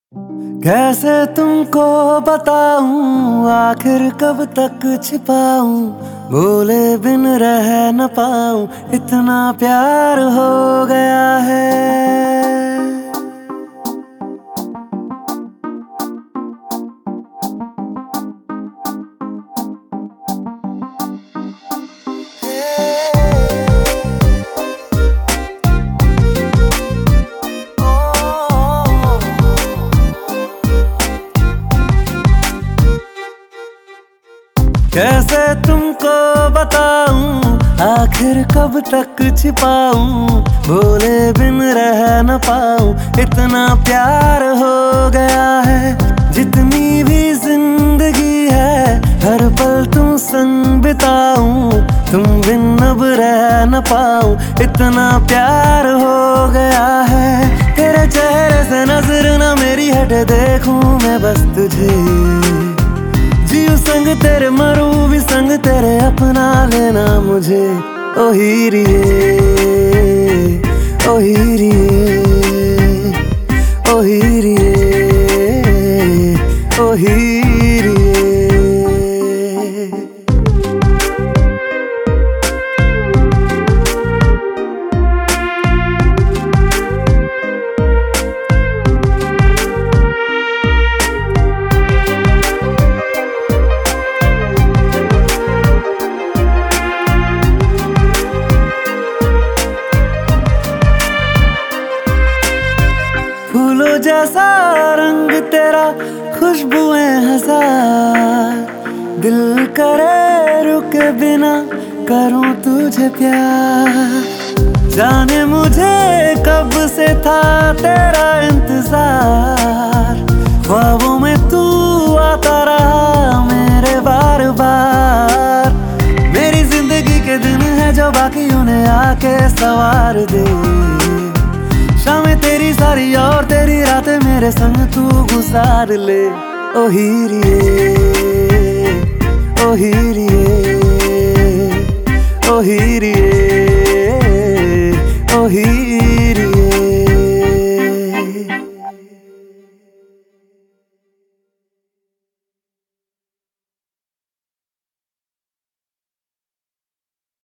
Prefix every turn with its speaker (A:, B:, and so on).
A: कैसे तुमको बताऊं, आखिर कब तक छिपाऊं, बोले बिन रह न पाऊं, इतना प्यार हो गया है। कैसे तुमको बताऊं, आखिर कब तक छिपाऊं, बोले बिन रह न पाऊं, इतना प्यार हो गया है। जितनी भी जिंदगी है, हर पल तुम संग बिताऊं, तुम बिन अब रह न पाऊं, इतना प्यार हो गया है। तेरे चेहरे से नजर न मेरी हटे, देखूं मैं बस तुझे, जीऊं संग तेरे, मरूं भी संग तेरे, अपना लेना मुझे। ओ हीरिए, ओ हीरिए, ओ हीरिए, ओ हीरिए। फूलों जैसा रंग तेरा, खुशबुएं हजार, दिल करे रुके बिना करूं तुझे प्यार। जाने मुझे कब से था तेरा इंतजार, ख्वाबों में तू आता रहा मेरे बार बार। मेरी जिंदगी के दिन है जो बाकी उन्हें आके सवार दे, शामें तेरी सारी और तेरी रातें मेरे संग तू गुजार ले। ओ हीरिए, ओ हीरिए।